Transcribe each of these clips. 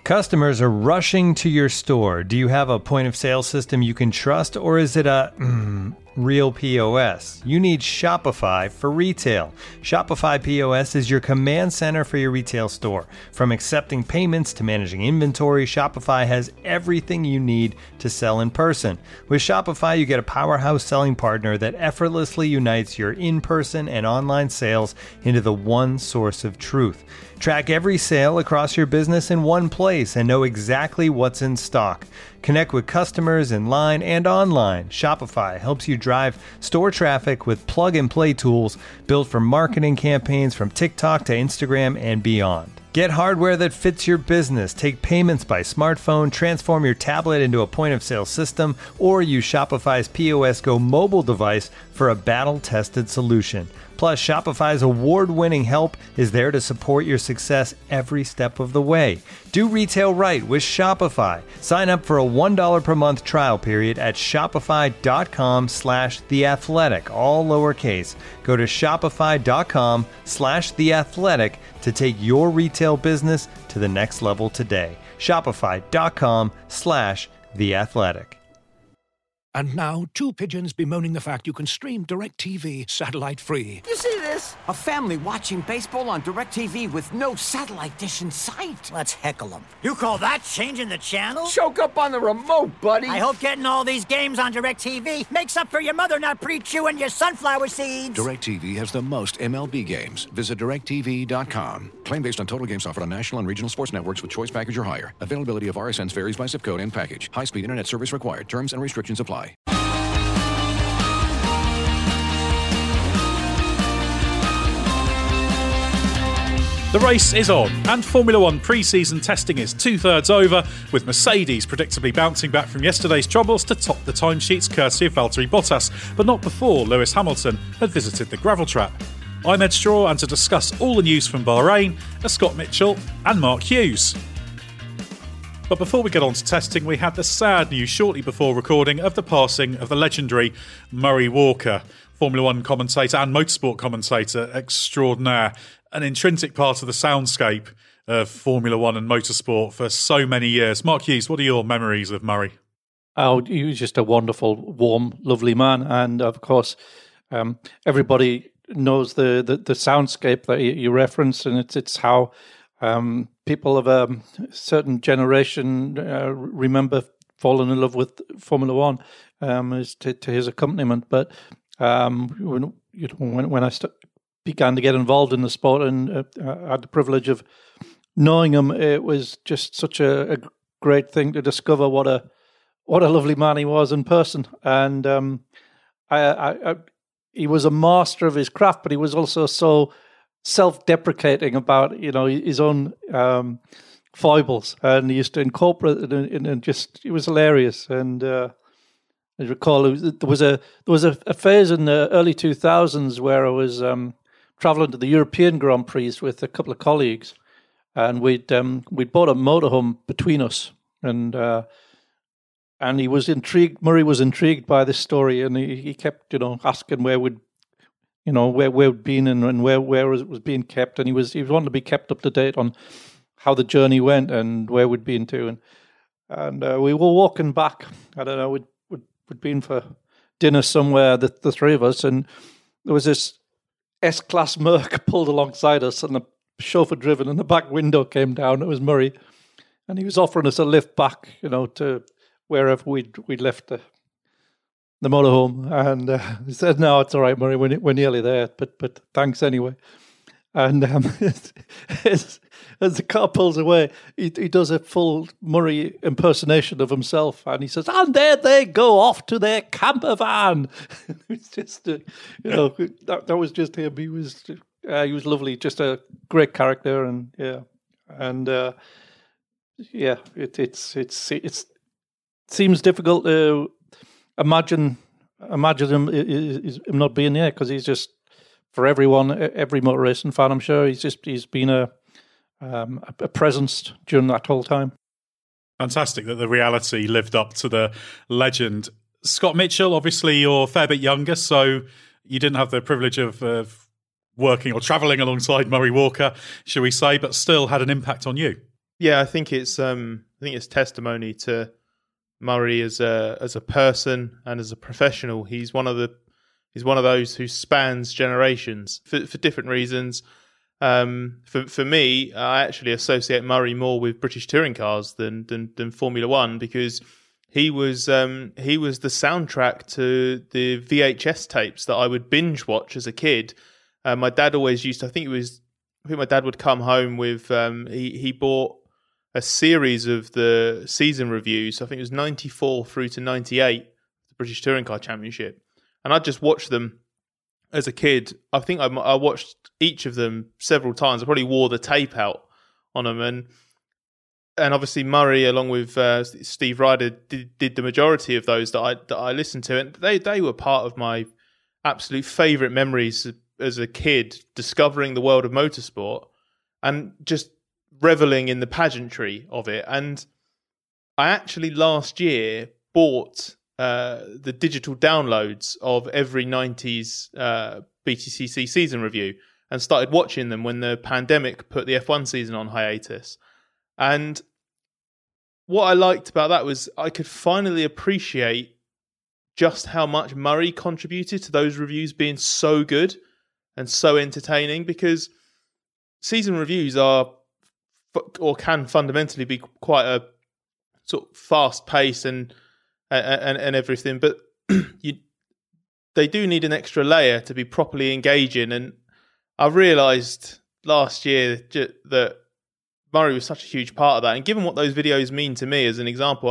Customers are rushing to your store. Do you have a point of sale system you can trust, or is it a real POS? You need Shopify for retail. Shopify POS is your command center for your retail store. From accepting payments to managing inventory, Shopify has everything you need to sell in person. With Shopify, you get a powerhouse selling partner that effortlessly unites your in-person and online sales into the one source of truth. Track every sale across your business in one place and know exactly what's in stock. Connect with customers in line and online. Shopify helps you drive store traffic with plug-and-play tools built for marketing campaigns from TikTok to Instagram and beyond. Get hardware that fits your business. Take payments by smartphone, transform your tablet into a point-of-sale system, or use Shopify's POS Go mobile device for a battle-tested solution. Plus, Shopify's award-winning help is there to support your success every step of the way. Do retail right with Shopify. Sign up for a $1 per month trial period at shopify.com/theathletic, all lowercase. Go to shopify.com/theathletic to take your retail business to the next level today. Shopify.com/theathletic. And now, two pigeons bemoaning the fact you can stream DirecTV satellite-free. You see this? A family watching baseball on DirecTV with no satellite dish in sight. Let's heckle them. You call that changing the channel? Choke up on the remote, buddy. I hope getting all these games on DirecTV makes up for your mother not pre-chewing your sunflower seeds. DirecTV has the most MLB games. Visit DirecTV.com. Claim based on total games offered on national and regional sports networks with choice package or higher. Availability of RSNs varies by zip code and package. High-speed internet service required. Terms and restrictions apply. The race is on, and Formula One pre-season testing is two-thirds over, with Mercedes predictably bouncing back from yesterday's troubles to top the timesheets courtesy of Valtteri Bottas, but not before Lewis Hamilton had visited the gravel trap. I'm Ed Straw, and to discuss all the news from Bahrain are Scott Mitchell and Mark Hughes. But before we get on to testing, we had the sad news shortly before recording of the passing of the legendary Murray Walker, Formula One commentator and motorsport commentator extraordinaire, an intrinsic part of the soundscape of Formula One and motorsport for so many years. Mark Hughes, what are your memories of Murray? Oh, he was just a wonderful, warm, lovely man. And of course, everybody knows the soundscape that you referenced, and it's how people of a certain generation remember falling in love with Formula One is to his accompaniment. But when I began to get involved in the sport and I had the privilege of knowing him, it was just such a great thing to discover what a lovely man he was in person. And he was a master of his craft, but he was also so self-deprecating about his own foibles, and he used to incorporate it and just it was hilarious. And I recall there was a phase in the early 2000s where I was traveling to the European Grand Prix with a couple of colleagues, and we'd bought a motorhome between us, and he was intrigued. Murray was intrigued by this story, and he kept asking where we'd been and where it was being kept, and he wanted to be kept up to date on how the journey went and where we'd been to, and we were walking back. I don't know, we'd been for dinner somewhere, the three of us, and there was this S-Class Merc pulled alongside us, and the chauffeur driven, and the back window came down. It was Murray, and he was offering us a lift back, to wherever we'd left the motorhome, and he said, "No, it's all right, Murray. We're nearly there, but thanks anyway." And as the car pulls away, he does a full Murray impersonation of himself, and he says, "And there they go off to their camper van." It's just, that was just him. He was lovely, just a great character, and it seems difficult to imagine him not being there, because he's just, for everyone, every motor racing fan, I'm sure, he's been a presence during that whole time. Fantastic that the reality lived up to the legend. Scott Mitchell, obviously you're a fair bit younger, so you didn't have the privilege of working or travelling alongside Murray Walker, shall we say, but still had an impact on you. Yeah, I think it's testimony to Murray as a person and as a professional. He's one of those who spans generations for different reasons. For me, I actually associate Murray more with British touring cars than Formula One, because he was the soundtrack to the VHS tapes that I would binge watch as a kid. My dad always used to, I think my dad would come home with, he bought a series of the season reviews. I think it was 94 through to 98, the British Touring Car Championship. And I'd just watch them as a kid. I think I watched each of them several times. I probably wore the tape out on them. And obviously Murray, along with Steve Ryder, did the majority of those that I listened to. And they were part of my absolute favourite memories as a kid, discovering the world of motorsport and just reveling in the pageantry of it. And I actually last year bought the digital downloads of every 90s BTCC season review and started watching them when the pandemic put the F1 season on hiatus. And what I liked about that was I could finally appreciate just how much Murray contributed to those reviews being so good and so entertaining, because season reviews are, or can fundamentally be, quite a sort of fast pace and everything, but they do need an extra layer to be properly engaging. And I realised last year that Murray was such a huge part of that. And given what those videos mean to me as an example,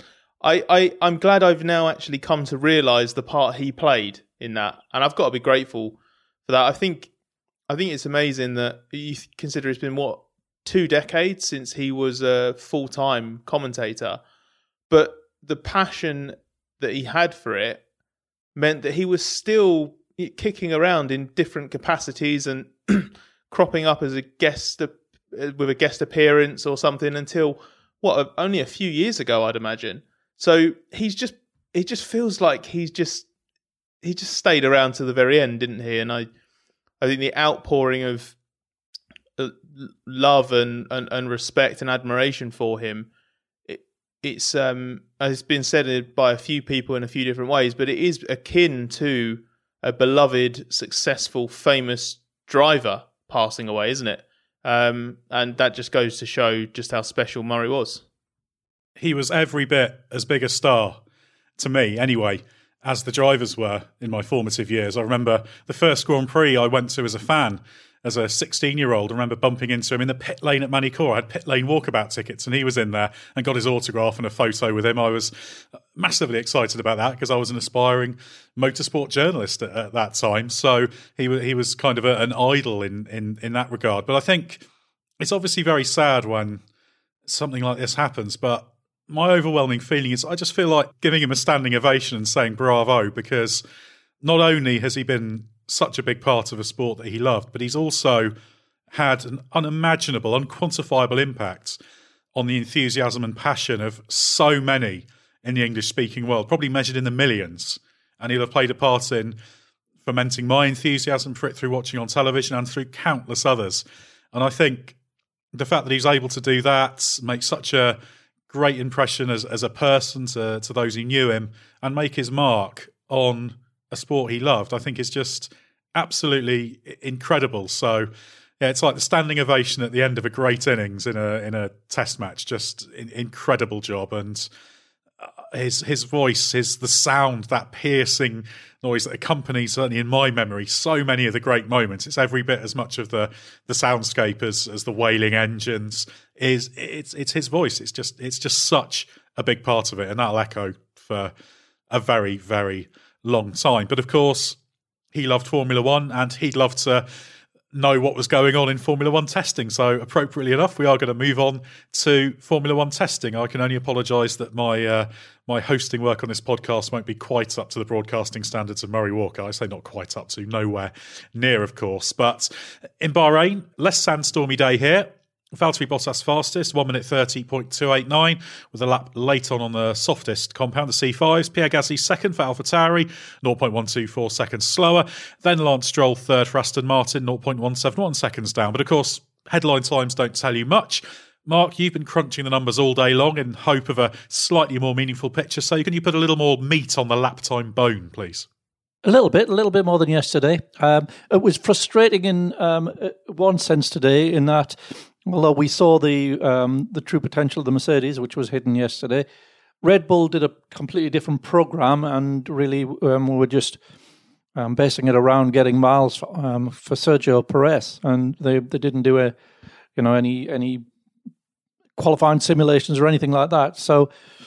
I'm glad I've now actually come to realise the part he played in that, and I've got to be grateful for that. I think it's amazing that you consider it's been 2 decades since he was a full-time commentator, but the passion that he had for it meant that he was still kicking around in different capacities and cropping up as a guest with a guest appearance or something until only a few years ago, I'd imagine. So it just feels like he just stayed around to the very end, didn't he? And I think the outpouring of love and respect and admiration for him, it's been said by a few people in a few different ways, but it is akin to a beloved, successful, famous driver passing away, isn't it? And that just goes to show just how special Murray was. He was every bit as big a star, to me anyway, as the drivers were in my formative years. I remember the first Grand Prix I went to as a fan, as a 16-year-old. I remember bumping into him in the pit lane at Manicourt. I had pit lane walkabout tickets, and he was in there and got his autograph and a photo with him. I was massively excited about that because I was an aspiring motorsport journalist at that time. So he was kind of an idol in that regard. But I think it's obviously very sad when something like this happens, but my overwhelming feeling is I just feel like giving him a standing ovation and saying bravo, because not only has he been such a big part of a sport that he loved, but he's also had an unimaginable, unquantifiable impact on the enthusiasm and passion of so many in the English-speaking world, probably measured in the millions. And he'll have played a part in fomenting my enthusiasm for it through watching on television and through countless others. And I think the fact that he's able to do that, make such a great impression as a person to those who knew him, and make his mark on a sport he loved, I think is just absolutely incredible. So yeah, it's like the standing ovation at the end of a great innings in a test match. Just incredible job. And his voice, the sound, that piercing noise that accompanies, certainly in my memory, so many of the great moments. It's every bit as much of the soundscape as the wailing engines. It's his voice. It's just such a big part of it, and that'll echo for a very, very long time. But of course, he loved Formula One, and he'd love to know what was going on in Formula One testing. So appropriately enough, we are going to move on to Formula One testing. I can only apologise that my hosting work on this podcast won't be quite up to the broadcasting standards of Murray Walker. I say not quite up to, nowhere near, of course. But in Bahrain, less sandstormy day here. Valtteri Bottas fastest, 1 minute 30.289, with a lap late on the softest compound, the C5s. Pierre Gasly second for AlphaTauri, 0.124 seconds slower. Then Lance Stroll third for Aston Martin, 0.171 seconds down. But of course, headline times don't tell you much. Mark, you've been crunching the numbers all day long in hope of a slightly more meaningful picture. So can you put a little more meat on the lap time bone, please? A little bit more than yesterday. It was frustrating in one sense today, in that although we saw the true potential of the Mercedes, which was hidden yesterday, Red Bull did a completely different program, and really were just basing it around getting miles for Sergio Perez, and they didn't do any qualifying simulations or anything like that. So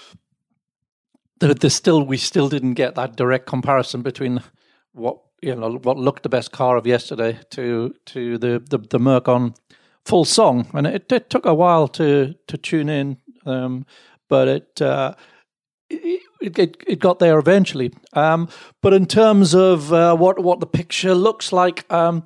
we still didn't get that direct comparison between what looked the best car of yesterday to the Merc on full song, and it took a while to tune in, but it got there eventually. But in terms of what the picture looks like, I've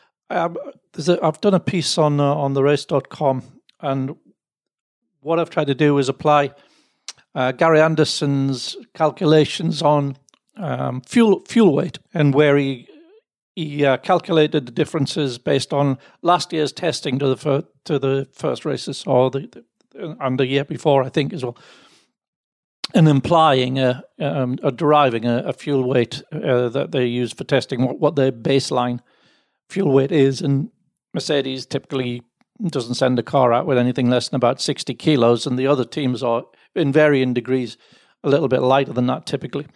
done a piece on therace.com, and what I've tried to do is apply Gary Anderson's calculations on fuel weight, and where he calculated the differences based on last year's testing to the first races, or and the year before, I think, as well, and implying deriving a fuel weight that they use for testing what their baseline fuel weight is. And Mercedes typically doesn't send a car out with anything less than about 60 kilos, and the other teams are, in varying degrees, a little bit lighter than that typically.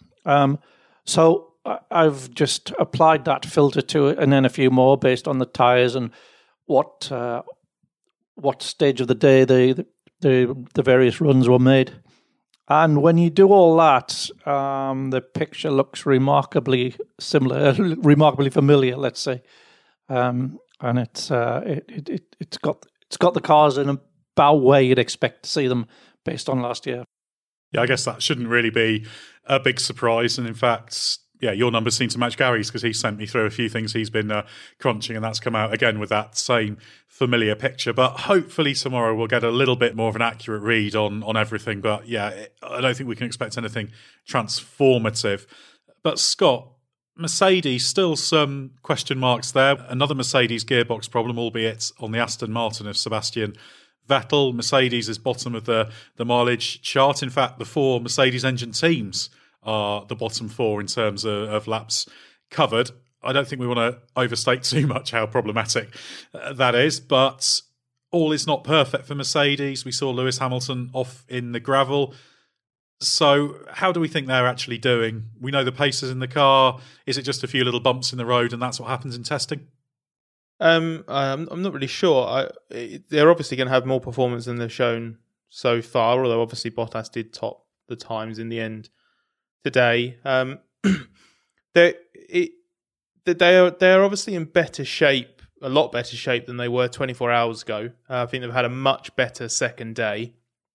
So I've just applied that filter to it, and then a few more based on the tyres and what stage of the day the various runs were made. And when you do all that, the picture looks remarkably similar, remarkably familiar, let's say. And it's got the cars in about where you'd expect to see them based on last year. Yeah, I guess that shouldn't really be a big surprise. And in fact, yeah, your numbers seem to match Gary's, because he sent me through a few things he's been crunching, and that's come out again with that same familiar picture. But hopefully tomorrow we'll get a little bit more of an accurate read on everything. But yeah, I don't think we can expect anything transformative. But Scott, Mercedes, still some question marks there. Another Mercedes gearbox problem, albeit on the Aston Martin of Sebastian Vettel. Mercedes is bottom of the mileage chart. In fact, the four Mercedes engine teams are the bottom four in terms of laps covered. I don't think we want to overstate too much how problematic that is, but all is not perfect for Mercedes. We saw Lewis Hamilton off in the gravel. So how do we think they're actually doing? We know the pace is in the car. Is it just a few little bumps in the road and that's what happens in testing? I'm not really sure. They're obviously going to have more performance than they've shown so far, although obviously Bottas did top the times in the end today. They are obviously in better shape, a lot better shape than they were 24 hours ago. I think they've had a much better second day.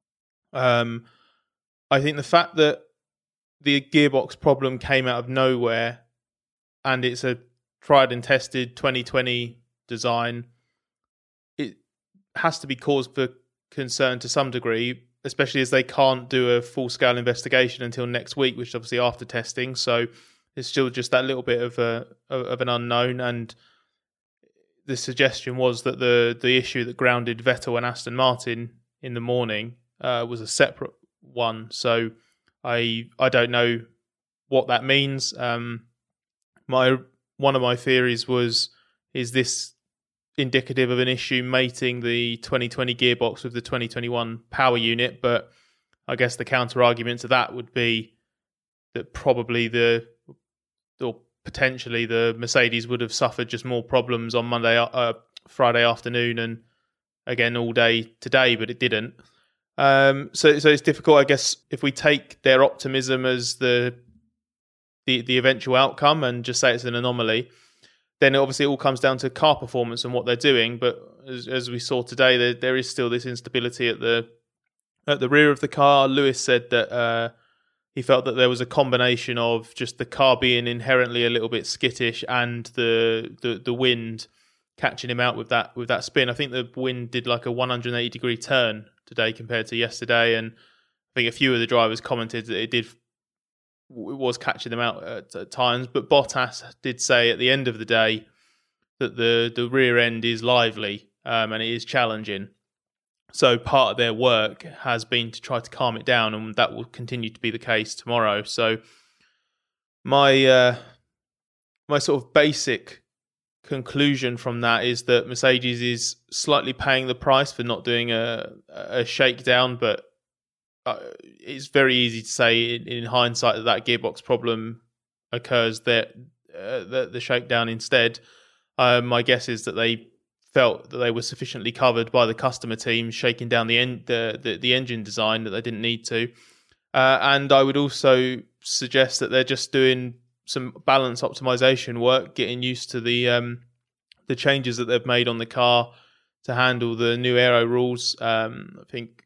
I think the fact that the gearbox problem came out of nowhere and it's a tried and tested 2020 design, it has to be cause for concern to some degree, especially as they can't do a full-scale investigation until next week, which is obviously after testing. So it's still just that little bit of an unknown. And the suggestion was that the issue that grounded Vettel and Aston Martin in the morning was a separate one. So I don't know what that means. One of my theories is this indicative of an issue mating the 2020 gearbox with the 2021 power unit? But I guess the counter argument to that would be that probably or potentially the Mercedes would have suffered just more problems on Friday afternoon and again all day today, but it didn't. So it's difficult, I guess, if we take their optimism as the eventual outcome and just say it's an anomaly, then obviously it all comes down to car performance and what they're doing. But as we saw today, there is still this instability at the rear of the car. Lewis said that he felt that there was a combination of just the car being inherently a little bit skittish and the wind catching him out with that spin. I think the wind did like a 180-degree turn today compared to yesterday, and I think a few of the drivers commented that it was catching them out at times. But Bottas did say at the end of the day that the rear end is lively and it is challenging. So part of their work has been to try to calm it down, and that will continue to be the case tomorrow. So my sort of basic conclusion from that is that Mercedes is slightly paying the price for not doing a shakedown, but it's very easy to say in hindsight that gearbox problem occurs there, the shakedown instead. My guess is that they felt that they were sufficiently covered by the customer team shaking down the engine design that they didn't need to. And I would also suggest that they're just doing some balance optimization work, getting used to the changes that they've made on the car to handle the new aero rules. I think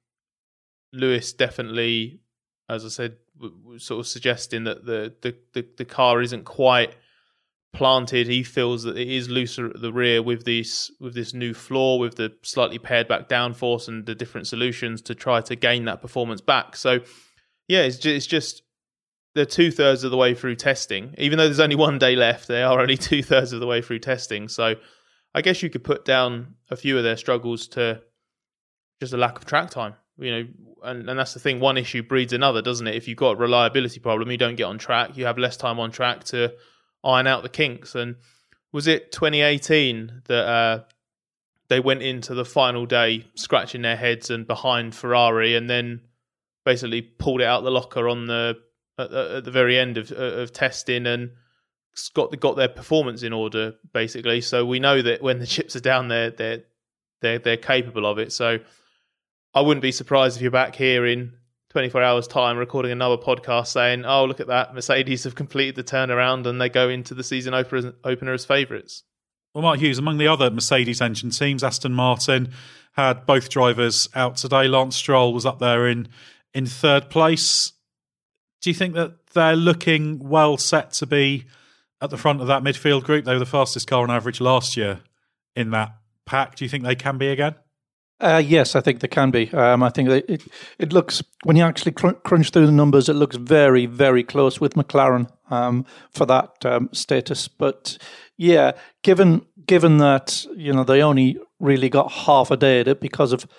Lewis definitely, as I said, was sort of suggesting that the car isn't quite planted. He feels that it is looser at the rear with this new floor, with the slightly pared back downforce and the different solutions to try to gain that performance back. So yeah, it's just they're 2/3 of the way through testing. Even though there's only 1 day left, they are only 2/3 of the way through testing. So I guess you could put down a few of their struggles to just a lack of track time. And that's the thing. One issue breeds another, doesn't it? If you've got a reliability problem, you don't get on track. You have less time on track to iron out the kinks. And was it 2018 that they went into the final day scratching their heads and behind Ferrari, and then basically pulled it out the locker on at the very end of testing and got their performance in order, basically. So we know that when the chips are down, they're capable of it. So I wouldn't be surprised if you're back here in 24 hours' time recording another podcast saying, oh, look at that, Mercedes have completed the turnaround and they go into the season opener as favourites. Well, Mark Hughes, among the other Mercedes engine teams, Aston Martin had both drivers out today. Lance Stroll was up there in third place. Do you think that they're looking well set to be at the front of that midfield group? They were the fastest car on average last year in that pack. Do you think they can be again? Yes, I think they can be. I think that it looks, when you actually crunch through the numbers, it looks very, very close with McLaren for that status. But yeah, given that they only really got half a day at it because of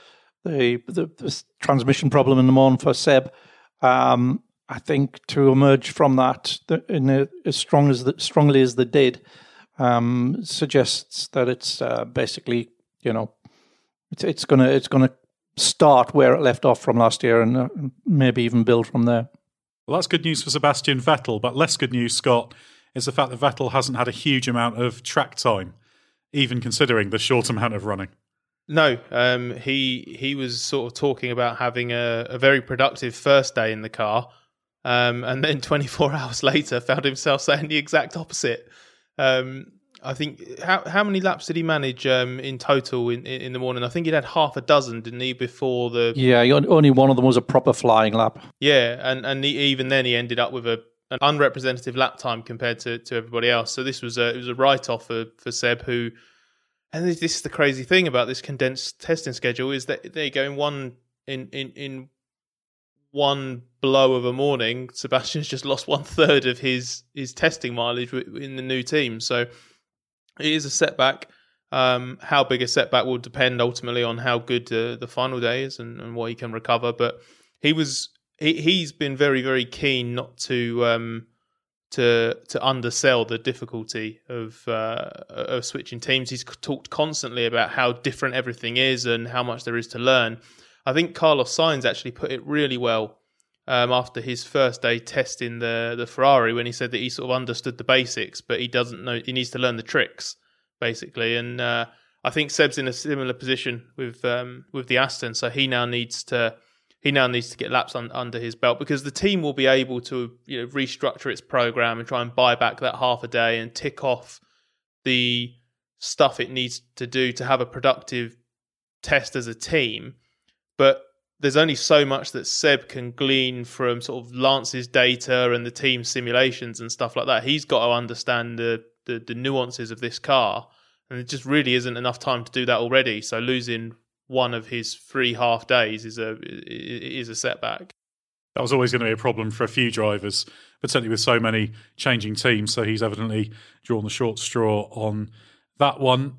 the transmission problem in the morning for Seb, I think to emerge from that as strongly as they did suggests that it's basically It's gonna start where it left off from last year and maybe even build from there. Well, that's good news for Sebastian Vettel, but less good news, Scott, is the fact that Vettel hasn't had a huge amount of track time, even considering the short amount of running. No, he was sort of talking about having a very productive first day in the car, and then 24 hours later found himself saying the exact opposite. I think, how many laps did he manage in total in the morning? I think he'd had half a dozen, didn't he, before the... Yeah, only one of them was a proper flying lap. Yeah, and even then he ended up with an unrepresentative lap time compared to everybody else. So it was a write-off for Seb, who... And this is the crazy thing about this condensed testing schedule, is that they go in one blow of a morning, Sebastian's just lost 1/3 of his testing mileage in the new team. So... it is a setback. How big a setback will depend ultimately on how good the final day is and what he can recover. But he's been very, very keen not to undersell the difficulty of switching teams. He's talked constantly about how different everything is and how much there is to learn. I think Carlos Sainz actually put it really well after his first day testing the Ferrari, when he said that he sort of understood the basics, but he doesn't know, he needs to learn the tricks, basically. And I think Seb's in a similar position with the Aston, so he now needs to get laps under his belt, because the team will be able to restructure its program and try and buy back that half a day and tick off the stuff it needs to do to have a productive test as a team. But there's only so much that Seb can glean from sort of Lance's data and the team simulations and stuff like that. He's got to understand the nuances of this car, and it just really isn't enough time to do that already. So losing one of his 3 half days is a setback. That was always going to be a problem for a few drivers, but certainly with so many changing teams. So he's evidently drawn the short straw on that one.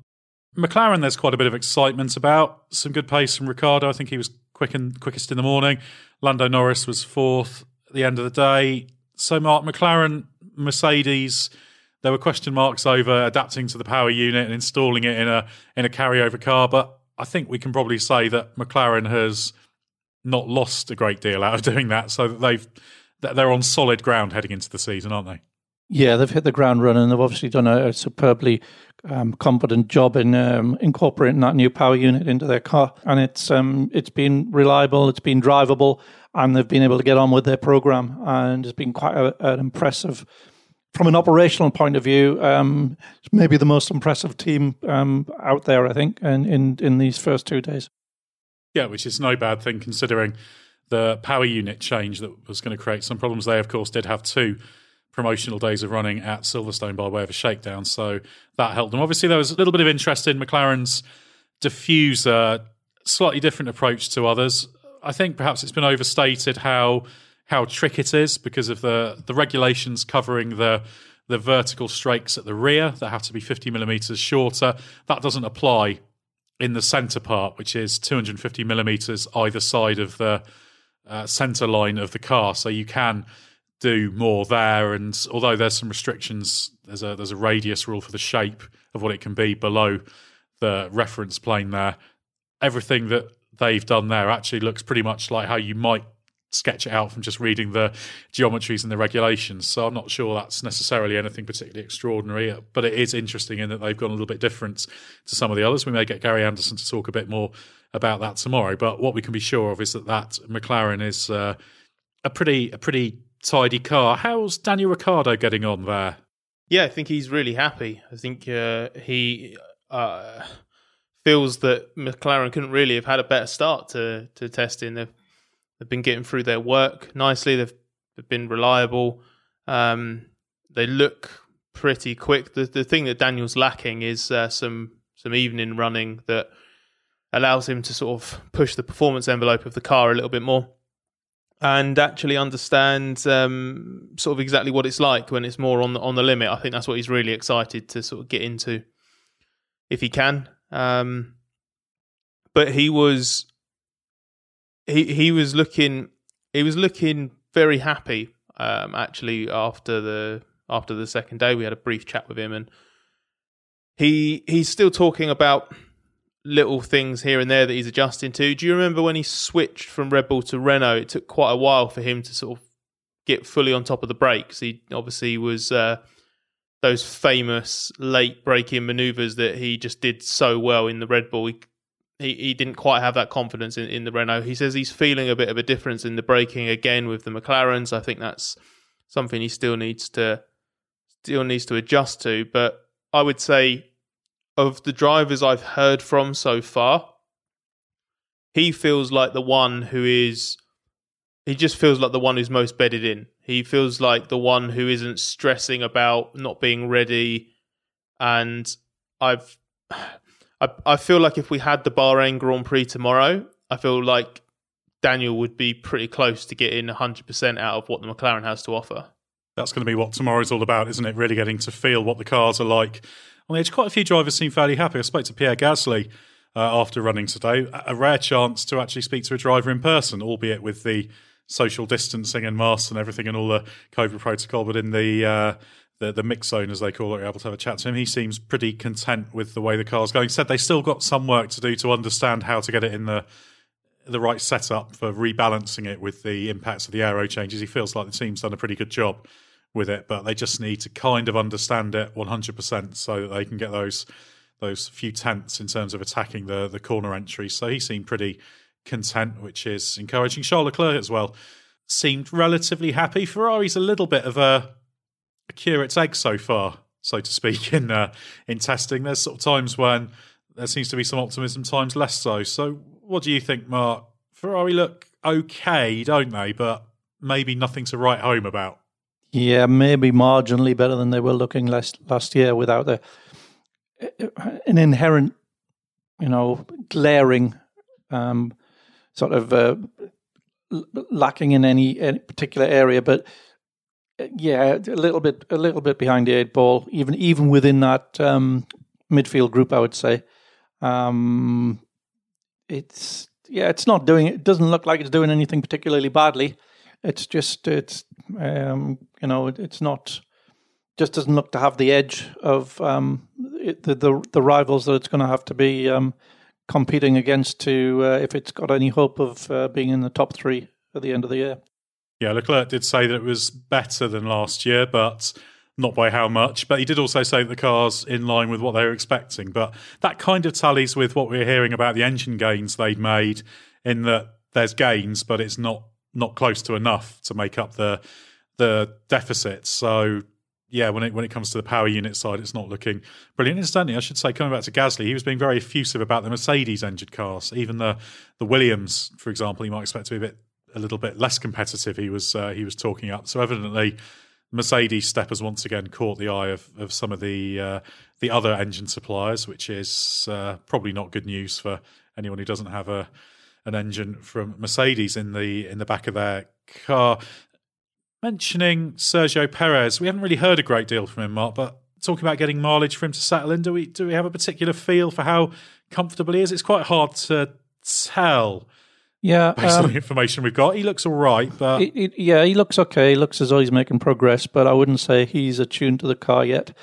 McLaren, there's quite a bit of excitement about. Some good pace from Ricciardo. I think he was quickest in the morning. Lando Norris was fourth at the end of the day. So, Mark, McLaren, Mercedes, there were question marks over adapting to the power unit and installing it in a carryover car. But I think we can probably say that McLaren has not lost a great deal out of doing that. So that they're on solid ground heading into the season, aren't they? Yeah, they've hit the ground running. They've obviously done a superbly competent job in incorporating that new power unit into their car, and it's been reliable, it's been drivable, and they've been able to get on with their program. And it's been quite an impressive, from an operational point of view, maybe the most impressive team out there, I think, in these first 2 days. Yeah, which is no bad thing considering the power unit change that was going to create some problems. They, of course, did have 2 promotional days of running at Silverstone by way of a shakedown, so that helped them. Obviously, there was a little bit of interest in McLaren's diffuser, slightly different approach to others. I think perhaps it's been overstated how tricky it is because of the regulations covering the vertical strakes at the rear that have to be 50 millimetres shorter. That doesn't apply in the centre part, which is 250 millimetres either side of the centre line of the car, so you can do more there. And although there's some restrictions, there's a radius rule for the shape of what it can be below the reference plane there. Everything that they've done there actually looks pretty much like how you might sketch it out from just reading the geometries and the regulations. So I'm not sure that's necessarily anything particularly extraordinary, but it is interesting in that they've gone a little bit different to some of the others. We may get Gary Anderson to talk a bit more about that tomorrow, but what we can be sure of is that McLaren is a pretty tidy car. How's Daniel Ricciardo getting on there? Yeah, I think he's really happy. I think he feels that McLaren couldn't really have had a better start to testing. They've been getting through their work nicely. They've been reliable. They look pretty quick. The thing that Daniel's lacking is some evening running that allows him to sort of push the performance envelope of the car a little bit more and actually understand sort of exactly what it's like when it's more on the limit. I think that's what he's really excited to sort of get into if he can. But he was looking very happy actually after the second day. We had a brief chat with him, and he's still talking about little things here and there that he's adjusting to. Do you remember when he switched from Red Bull to Renault? It took quite a while for him to sort of get fully on top of the brakes. He obviously was those famous late braking manoeuvres that he just did so well in the Red Bull. He didn't quite have that confidence in the Renault. He says he's feeling a bit of a difference in the braking again with the McLarens. I think that's something he still needs to adjust to. But I would say, of the drivers I've heard from so far, he feels like the one who's most bedded in. He feels like the one who isn't stressing about not being ready. And I feel like if we had the Bahrain Grand Prix tomorrow, I feel like Daniel would be pretty close to getting 100% out of what the McLaren has to offer. That's going to be what tomorrow's all about, isn't it? Really getting to feel what the cars are like on the edge. Quite a few drivers seem fairly happy. I spoke to Pierre Gasly after running today. A rare chance to actually speak to a driver in person, albeit with the social distancing and masks and everything and all the COVID protocol, but in the mix zone, as they call it, you're able to have a chat to him. He seems pretty content with the way the car's going. He said they still got some work to do to understand how to get it in the right setup for rebalancing it with the impacts of the aero changes. He feels like the team's done a pretty good job with it, but they just need to kind of understand it 100% so that they can get those few tenths in terms of attacking the corner entry. So he seemed pretty content, which is encouraging. Charles Leclerc as well seemed relatively happy. Ferrari's a little bit of a curate's egg so far, so to speak, in testing. There's sort of times when there seems to be some optimism, times less so. So what do you think, Mark? Ferrari look okay, don't they? But maybe nothing to write home about. Yeah, maybe marginally better than they were looking last year without an inherent, glaring sort of lacking in any particular area. But yeah, a little bit behind the 8 ball, even within that midfield group, I would say. It's not doing. It doesn't look like it's doing anything particularly badly. It's just it's not. Just doesn't look to have the edge of the rivals that it's going to have to be competing against to if it's got any hope of being in the top 3 at the end of the year. Yeah, Leclerc did say that it was better than last year, but not by how much. But he did also say that the car's in line with what they were expecting. But that kind of tallies with what we're hearing about the engine gains they'd made, in that there's gains, but it's not close to enough to make up the deficit. So yeah, when it comes to the power unit side, it's not looking brilliant. Incidentally, I should say, coming back to Gasly, he was being very effusive about the Mercedes engined cars. Even the Williams, for example, you might expect to be a little bit less competitive. He was talking up. So evidently, Mercedes step has once again caught the eye of some of the other engine suppliers, which is probably not good news for anyone who doesn't have an engine from Mercedes in the back of their car. Mentioning Sergio Perez, we haven't really heard a great deal from him, Mark, but talking about getting mileage for him to settle in, do we have a particular feel for how comfortable he is? It's quite hard to tell. Yeah, based on the information we've got, he looks all right, but he looks okay. He looks as though he's making progress, but I wouldn't say he's attuned to the car yet.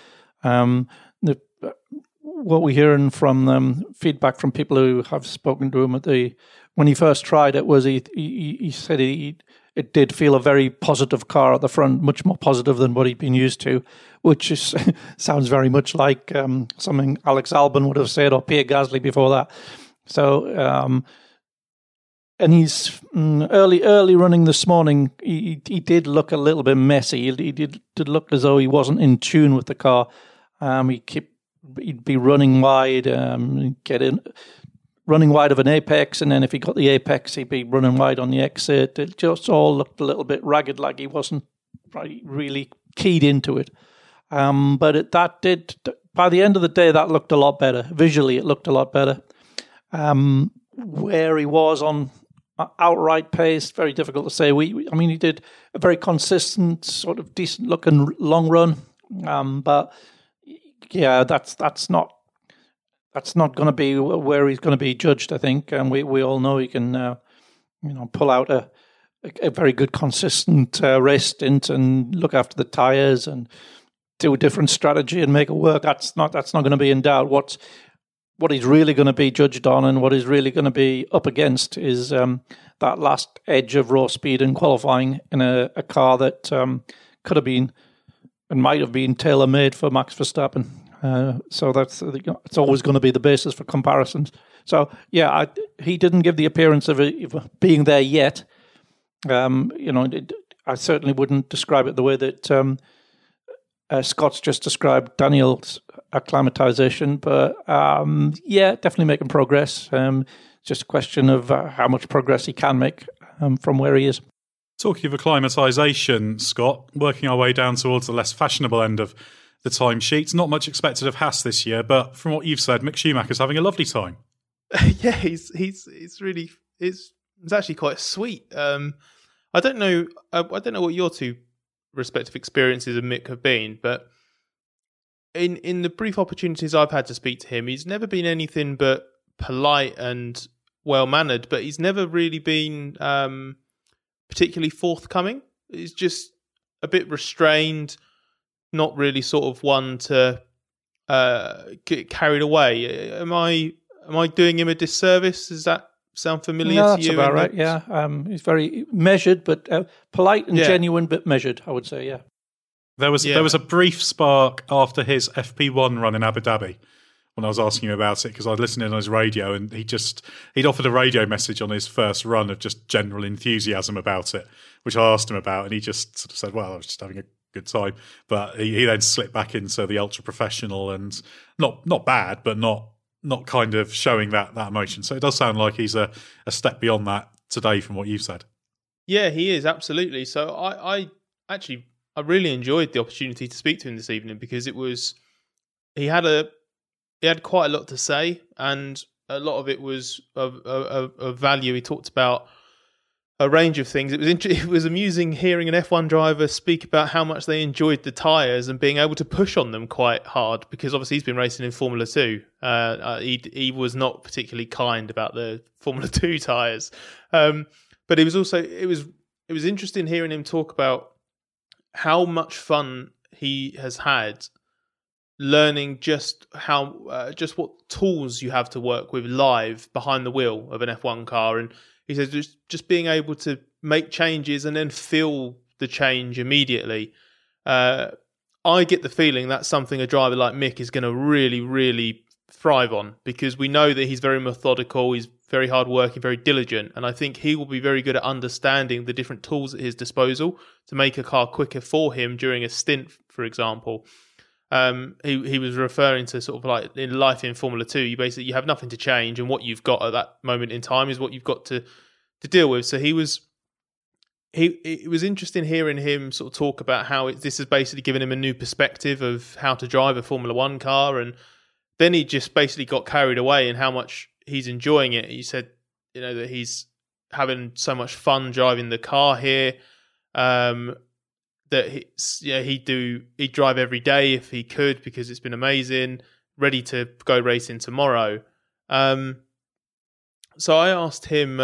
What we're hearing from feedback from people who have spoken to him when he first tried it was he said it did feel a very positive car at the front, much more positive than what he'd been used to, which sounds very much like something Alex Albon would have said, or Pierre Gasly before that. So, and he's early running this morning. He did look a little bit messy. He did look as though he wasn't in tune with the car. He'd be running wide, running wide of an apex, and then if he got the apex, he'd be running wide on the exit. It just all looked a little bit ragged, like he wasn't really keyed into it. But by the end of the day, that looked a lot better. Visually, it looked a lot better. Where he was on outright pace, very difficult to say. He did a very consistent, sort of decent-looking long run. But yeah, that's not going to be where he's going to be judged, I think. And we all know he can, pull out a very good, consistent race stint and look after the tyres and do a different strategy and make it work. That's not going to be in doubt. What he's really going to be judged on and what he's really going to be up against is that last edge of raw speed in qualifying in a car that could have been and might have been tailor-made for Max Verstappen. So it's always going to be the basis for comparisons. So yeah, he didn't give the appearance of being there yet. I certainly wouldn't describe it the way that Scott's just described Daniel's acclimatization, but definitely making progress. Just a question of how much progress he can make from where he is. Talking of acclimatisation, Scott, working our way down towards the less fashionable end of the timesheets. Not much expected of Haas this year, but from what you've said, Mick Schumacher's having a lovely time. Yeah, it's actually quite sweet. I don't know what your two respective experiences of Mick have been, but in the brief opportunities I've had to speak to him, he's never been anything but polite and well mannered, but he's never really been particularly forthcoming. He's just a bit restrained, not really sort of one to get carried away. Am I doing him a disservice? Does that sound familiar to you? That's about right, yeah. He's very measured, but polite and genuine, but measured, I would say, yeah. There was a brief spark after his FP1 run in Abu Dhabi when I was asking him about it, because I'd listened in on his radio, and he'd offered a radio message on his first run of just general enthusiasm about it, which I asked him about, and he just sort of said, well, I was just having a good time. But he then slipped back into the ultra professional and not bad, but not kind of showing that emotion. So it does sound like he's a step beyond that today from what you've said. Yeah, he is, absolutely. So I really enjoyed the opportunity to speak to him this evening, because he had quite a lot to say, and a lot of it was of value. He talked about a range of things. It was amusing hearing an F1 driver speak about how much they enjoyed the tyres and being able to push on them quite hard, because obviously he's been racing in Formula 2. He was not particularly kind about the Formula 2 tyres. But it was interesting hearing him talk about how much fun he has had learning just what tools you have to work with live behind the wheel of an F1 car. And he says just being able to make changes and then feel the change immediately. I get the feeling that's something a driver like Mick is going to really, really thrive on, because we know that he's very methodical, he's very hardworking, very diligent, and I think he will be very good at understanding the different tools at his disposal to make a car quicker for him during a stint, for example. He was referring to sort of like in life in Formula 2, you have nothing to change, and what you've got at that moment in time is what you've got to deal with. So it was interesting hearing him sort of talk about how this has basically given him a new perspective of how to drive a Formula 1 car, and then he just basically got carried away in how much he's enjoying it. He said, that he's having so much fun driving the car here, that he'd drive every day if he could, because it's been amazing, ready to go racing tomorrow. So I asked him,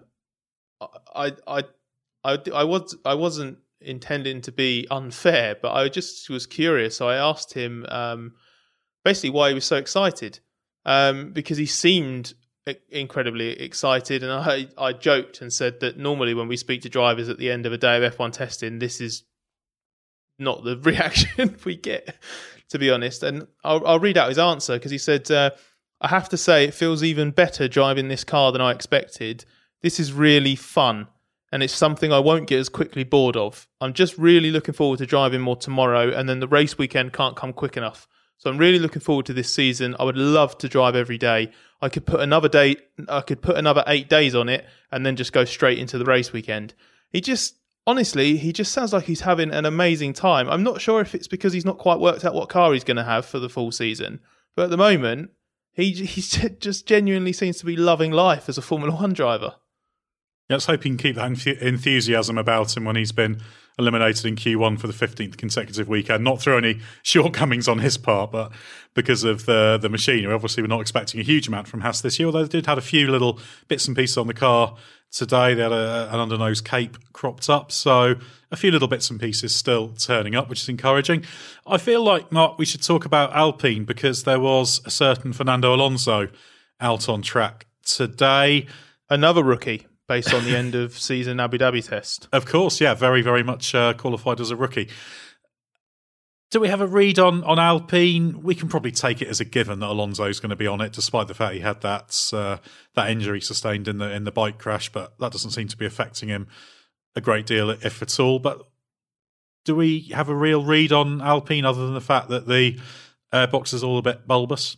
I wasn't intending to be unfair, but I just was curious. So I asked him basically why he was so excited, because he seemed incredibly excited. And I joked and said that normally when we speak to drivers at the end of a day of F1 testing, this is not the reaction we get, to be honest. And I'll read out his answer, because he said, I have to say it feels even better driving this car than I expected. This is really fun, and it's something I won't get as quickly bored of. I'm just really looking forward to driving more tomorrow, and then the race weekend can't come quick enough. So I'm really looking forward to this season. I would love to drive every day. I could put another 8 days on it and then just go straight into the race weekend. He just sounds like he's having an amazing time. I'm not sure if it's because he's not quite worked out what car he's going to have for the full season, but at the moment, he just genuinely seems to be loving life as a Formula 1 driver. Yeah, let's hope he can keep that enthusiasm about him when he's been eliminated in Q1 for the 15th consecutive weekend. Not through any shortcomings on his part, but because of the machinery. Obviously, we're not expecting a huge amount from Haas this year, although they did have a few little bits and pieces on the car today. They had an under-nose cape cropped up, so a few little bits and pieces still turning up, which is encouraging. I feel like, Mark, we should talk about Alpine, because there was a certain Fernando Alonso out on track today. Another rookie, based on the end of season Abu Dhabi test. Of course, yeah, very, very much qualified as a rookie. Do we have a read on Alpine? We can probably take it as a given that Alonso's going to be on it, despite the fact he had that injury sustained in the bike crash, but that doesn't seem to be affecting him a great deal, if at all. But do we have a real read on Alpine, other than the fact that the airbox is all a bit bulbous?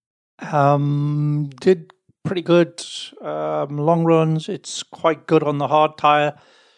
Did pretty good long runs. It's quite good on the hard tyre.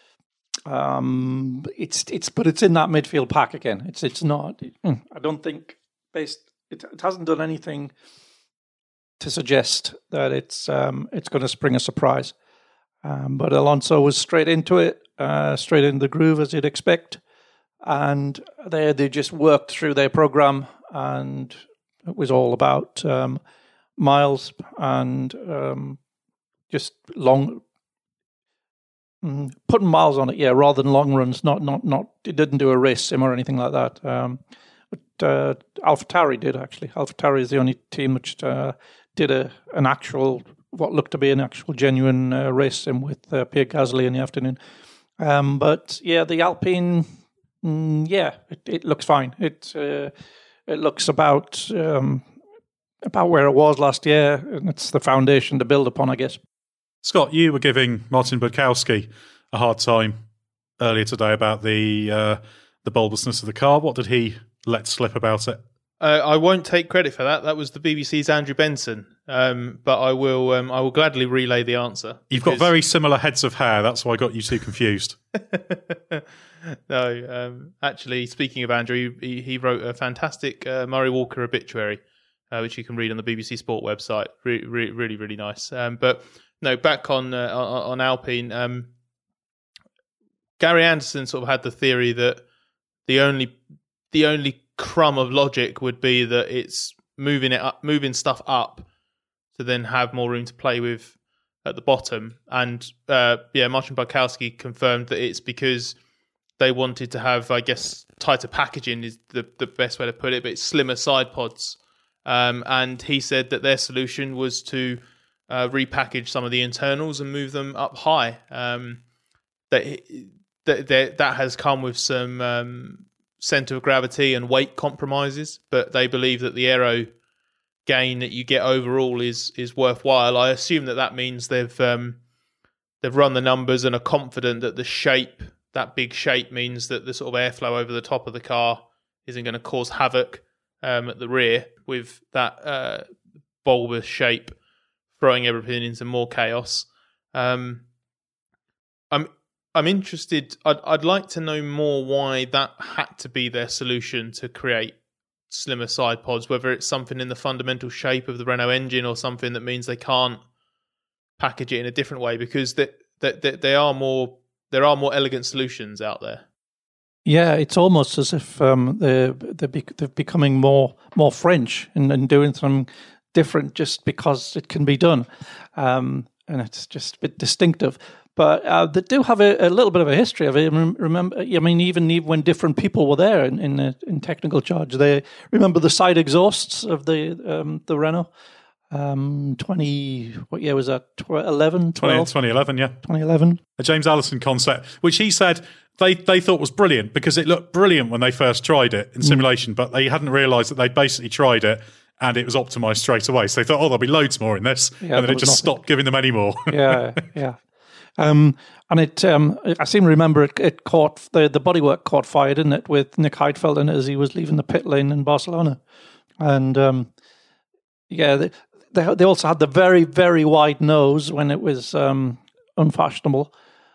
It's in that midfield pack again. It's not. I don't think it hasn't done anything to suggest that it's going to spring a surprise. But Alonso was straight into it, straight into the groove as you'd expect, and they just worked through their program, and it was all about miles and just long. Putting miles on it, yeah, rather than long runs. Not. It didn't do a race sim or anything like that. But AlphaTauri did, actually. AlphaTauri is the only team which did an actual, what looked to be an actual genuine race sim with Pierre Gasly in the afternoon. But yeah, the Alpine, it looks fine. It looks about where it was last year, and it's the foundation to build upon, I guess. Scott, you were giving Martin Budkowski a hard time earlier today about the bulbousness of the car. What did he let slip about it? I won't take credit for that. That was the BBC's Andrew Benson. But I will gladly relay the answer. You've got very similar heads of hair. That's why I got you two confused. No, actually, speaking of Andrew, he wrote a fantastic Murray Walker obituary, which you can read on the BBC Sport website. Really, really nice. But no, back on Alpine. Gary Anderson sort of had the theory that the only crumb of logic would be that it's moving stuff up to then have more room to play with at the bottom. And Marcin Bartkowski confirmed that it's because they wanted to have, I guess, tighter packaging is the best way to put it, but it's slimmer side pods. And he said that their solution was to repackage some of the internals and move them up high. That has come with some centre of gravity and weight compromises, but they believe that the aero gain that you get overall is worthwhile. I assume that means they've run the numbers and are confident that the shape, that big shape, means that the sort of airflow over the top of the car isn't going to cause havoc at the rear with that bulbous shape, throwing everything into more chaos. I'm interested. I'd like to know more why that had to be their solution to create slimmer side pods. Whether it's something in the fundamental shape of the Renault engine, or something that means they can't package it in a different way. Because there are more elegant solutions out there. Yeah, it's almost as if they're becoming more French and doing something different just because it can be done, and it's just a bit distinctive. But they do have a little bit of a history of it. Remember, I mean, even when different people were there in technical charge, they remember the side exhausts of the Renault. 20, what year was that? 11, 12? 2011, yeah. 2011. A James Allison concept, which he said they thought was brilliant because it looked brilliant when they first tried it in simulation, but they hadn't realised that they'd basically tried it and it was optimised straight away. So they thought, there'll be loads more in this. Yeah, and then it just stopped giving them any more. Yeah. And it, I seem to remember it caught, the bodywork caught fire, didn't it, with Nick Heidfeld in it as he was leaving the pit lane in Barcelona. And they also had the very, very wide nose when it was unfashionable.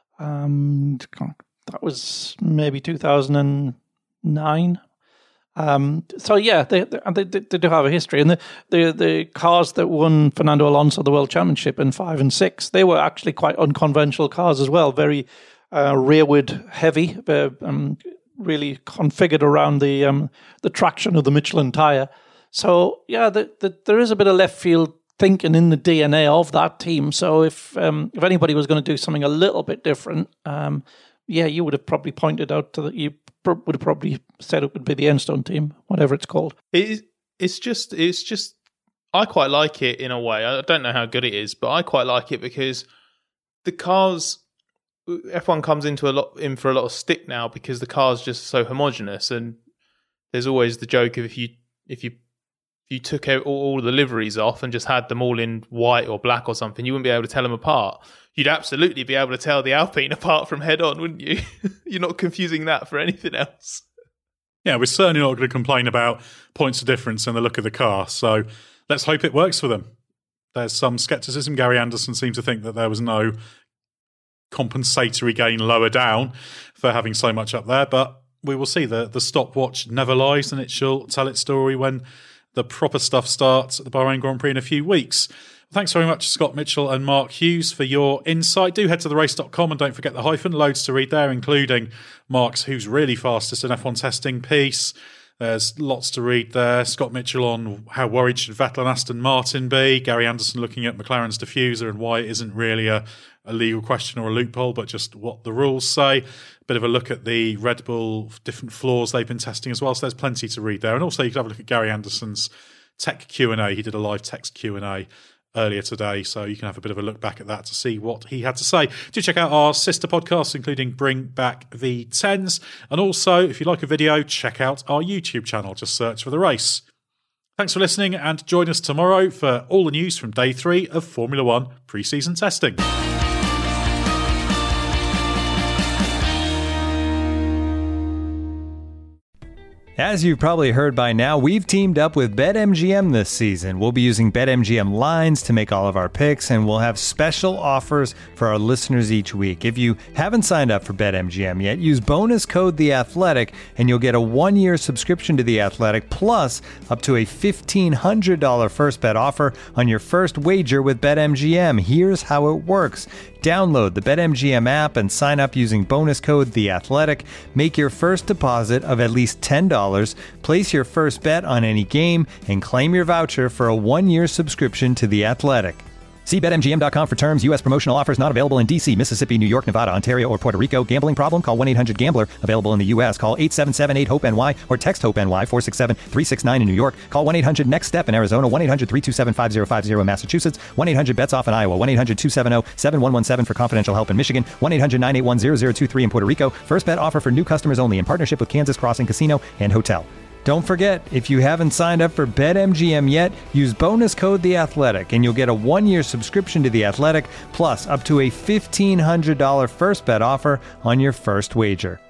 That was maybe 2009. So yeah, they do have a history, and the cars that won Fernando Alonso the World Championship in 5 and 6, they were actually quite unconventional cars as well, very rearward heavy, really configured around the traction of the Michelin tire. So yeah, there is a bit of left field thinking in the DNA of that team. So if anybody was going to do something a little bit different, you would have probably pointed out to that. You would have probably said it would be the Enstone team, whatever it's called. It's just. I quite like it in a way. I don't know how good it is, but I quite like it because the cars. F1 comes in for a lot of stick now because the car's just so homogenous, and there's always the joke of if you took all the liveries off and just had them all in white or black or something, you wouldn't be able to tell them apart. You'd absolutely be able to tell the Alpine apart from head on, wouldn't you? You're not confusing that for anything else. Yeah, we're certainly not going to complain about points of difference in the look of the car. So let's hope it works for them. There's some scepticism. Gary Anderson seemed to think that there was no compensatory gain lower down for having so much up there, but we will see. The stopwatch never lies, and it shall tell its story when the proper stuff starts at the Bahrain Grand Prix in a few weeks. Thanks very much, Scott Mitchell and Mark Hughes, for your insight. Do head to therace.com and don't forget the hyphen. Loads to read there, including Mark's Who's Really Fastest in F1 Testing piece. There's lots to read there. Scott Mitchell on how worried should Vettel and Aston Martin be. Gary Anderson looking at McLaren's diffuser and why it isn't really a legal question or a loophole, but just what the rules say. A bit of a look at the Red Bull different flaws they've been testing as well. So there's plenty to read there. And also you can have a look at Gary Anderson's tech Q&A. He did a live text Q&A earlier today, so you can have a bit of a look back at that to see what he had to say. Do check out our sister podcasts, including Bring Back V10s. And also, if you like a video, check out our YouTube channel. Just search for The Race. Thanks for listening, and join us tomorrow for all the news from Day 3 of Formula 1 pre-season testing. As you've probably heard by now, we've teamed up with BetMGM this season. We'll be using BetMGM lines to make all of our picks, and we'll have special offers for our listeners each week. If you haven't signed up for BetMGM yet, use bonus code The Athletic, and you'll get a 1-year subscription to The Athletic, plus up to a $1,500 first bet offer on your first wager with BetMGM. Here's how it works. Download the BetMGM app and sign up using bonus code The Athletic. Make your first deposit of at least $10. Place your first bet on any game and claim your voucher for a 1-year subscription to The Athletic. See BetMGM.com for terms. U.S. promotional offers not available in D.C., Mississippi, New York, Nevada, Ontario, or Puerto Rico. Gambling problem? Call 1-800-GAMBLER. Available in the U.S. Call 877-8-HOPE-NY or text HOPE-NY 467-369 in New York. Call 1-800-NEXT-STEP in Arizona. 1-800-327-5050 in Massachusetts. 1-800-BETS-OFF in Iowa. 1-800-270-7117 for confidential help in Michigan. 1-800-981-0023 in Puerto Rico. First bet offer for new customers only in partnership with Kansas Crossing Casino and Hotel. Don't forget, if you haven't signed up for BetMGM yet, use bonus code The Athletic, and you'll get a 1-year subscription to The Athletic, plus up to a $1,500 first bet offer on your first wager.